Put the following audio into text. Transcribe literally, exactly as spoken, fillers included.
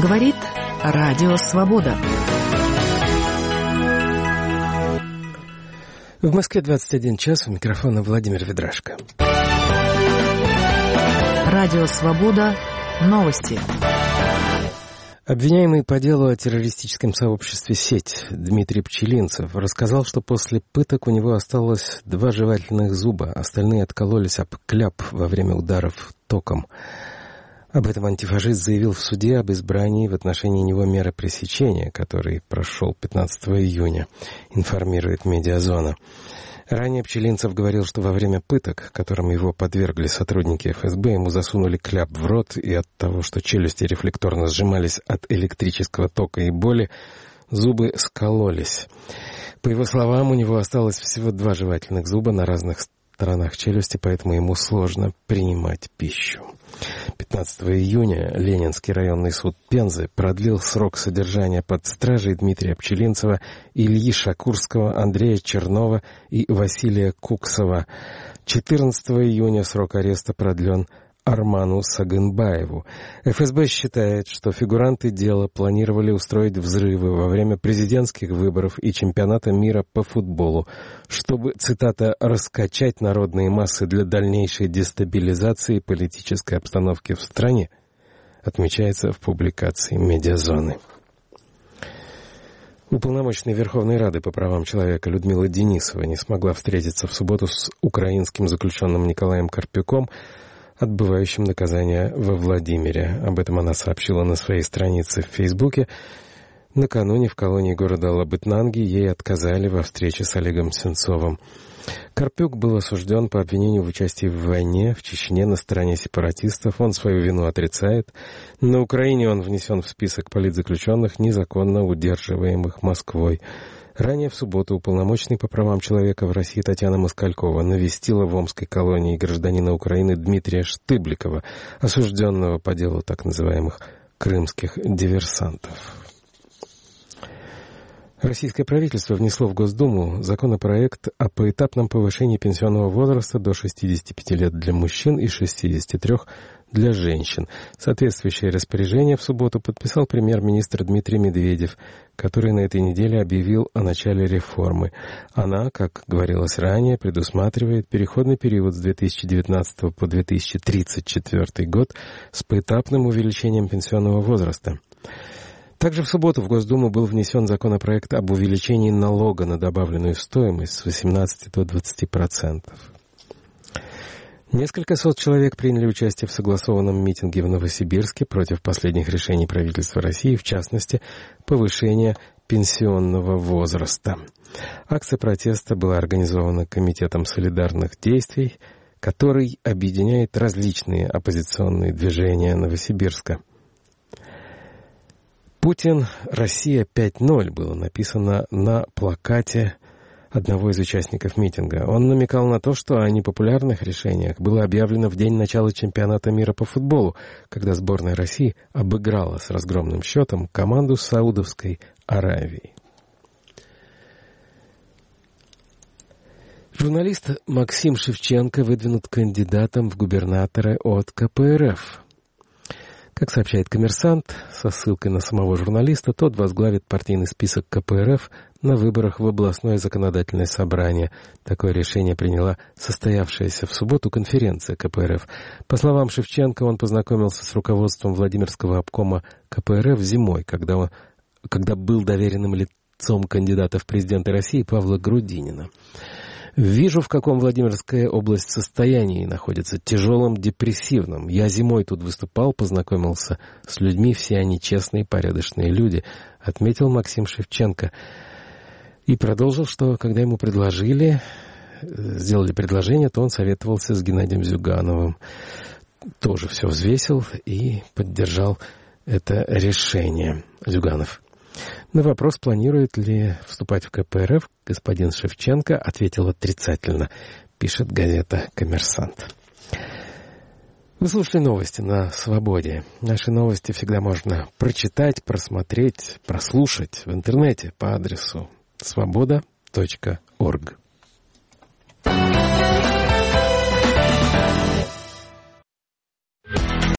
Говорит Радио Свобода. В Москве двадцать один час, у микрофона Владимир Ведрашко. Радио Свобода. Новости. Обвиняемый по делу о террористическом сообществе «Сеть» Дмитрий Пчелинцев рассказал, что после пыток у него осталось два жевательных зуба, остальные откололись об кляп во время ударов током. Об этом антифашист заявил в суде об избрании в отношении него меры пресечения, который прошел пятнадцатого июня, информирует «Медиазона». Ранее Пчелинцев говорил, что во время пыток, которым его подвергли сотрудники эф эс бэ, ему засунули кляп в рот, и от того, что челюсти рефлекторно сжимались от электрического тока и боли, зубы скололись. По его словам, у него осталось всего два жевательных зуба на разных сторонах челюсти, поэтому ему сложно принимать пищу. пятнадцатого июня Ленинский районный суд Пензы продлил срок содержания под стражей Дмитрия Пчелинцева, Ильи Шакурского, Андрея Чернова и Василия Куксова. четырнадцатого июня срок ареста продлен Арману Сагынбаеву. эф эс бэ считает, что фигуранты дела планировали устроить взрывы во время президентских выборов и чемпионата мира по футболу, чтобы, цитата, «раскачать народные массы для дальнейшей дестабилизации политической обстановки в стране», отмечается в публикации «Медиазоны». Уполномоченная Верховной Рады по правам человека Людмила Денисова не смогла встретиться в субботу с украинским заключенным Николаем Карпюком, отбывающим наказание во Владимире. Об этом она сообщила на своей странице в Фейсбуке. Накануне в колонии города Лабытнанги ей отказали во встрече с Олегом Сенцовым. Карпюк был осужден по обвинению в участии в войне в Чечне на стороне сепаратистов. Он свою вину отрицает. На Украине он внесен в список политзаключенных, незаконно удерживаемых Москвой. Ранее в субботу уполномоченный по правам человека в России Татьяна Москалькова навестила в Омской колонии гражданина Украины Дмитрия Штыбликова, осужденного по делу так называемых крымских диверсантов. Российское правительство внесло в Госдуму законопроект о поэтапном повышении пенсионного возраста до шестидесяти пяти лет для мужчин и шестидесяти трёх для женщин. Соответствующее распоряжение в субботу подписал премьер-министр Дмитрий Медведев, который на этой неделе объявил о начале реформы. Она, как говорилось ранее, предусматривает переходный период с две тысячи девятнадцатого по две тысячи тридцать четвёртый год с поэтапным увеличением пенсионного возраста. Также в субботу в Госдуму был внесен законопроект об увеличении налога на добавленную стоимость с восемнадцати до двадцати процентов. Несколько сот человек приняли участие в согласованном митинге в Новосибирске против последних решений правительства России, в частности, повышения пенсионного возраста. Акция протеста была организована Комитетом солидарных действий, который объединяет различные оппозиционные движения Новосибирска. «Путин. Россия пять ноль» было написано на плакате одного из участников митинга. Он намекал на то, что о непопулярных решениях было объявлено в день начала чемпионата мира по футболу, когда сборная России обыграла с разгромным счетом команду Саудовской Аравии. Журналист Максим Шевченко выдвинут кандидатом в губернаторы от ка пэ эр эф. Как сообщает «Коммерсант», со ссылкой на самого журналиста, тот возглавит партийный список ка пэ эр эф на выборах в областное законодательное собрание. Такое решение приняла состоявшаяся в субботу конференция ка пэ эр эф. По словам Шевченко, он познакомился с руководством Владимирского обкома ка пэ эр эф зимой, когда, он, когда был доверенным лицом кандидата в президенты России Павла Грудинина. «Вижу, в каком Владимирская область состоянии находится, тяжелом, депрессивном. Я зимой тут выступал, познакомился с людьми, все они честные, порядочные люди», — отметил Максим Шевченко. И продолжил, что когда ему предложили, сделали предложение, то он советовался с Геннадием Зюгановым. Тоже все взвесил и поддержал это решение. Зюганов. На вопрос, планирует ли вступать в ка пэ эр эф, господин Шевченко ответил отрицательно, пишет газета «Коммерсант». Вы слушали новости на «Свободе». Наши новости всегда можно прочитать, просмотреть, прослушать в интернете по адресу свобода точка орг.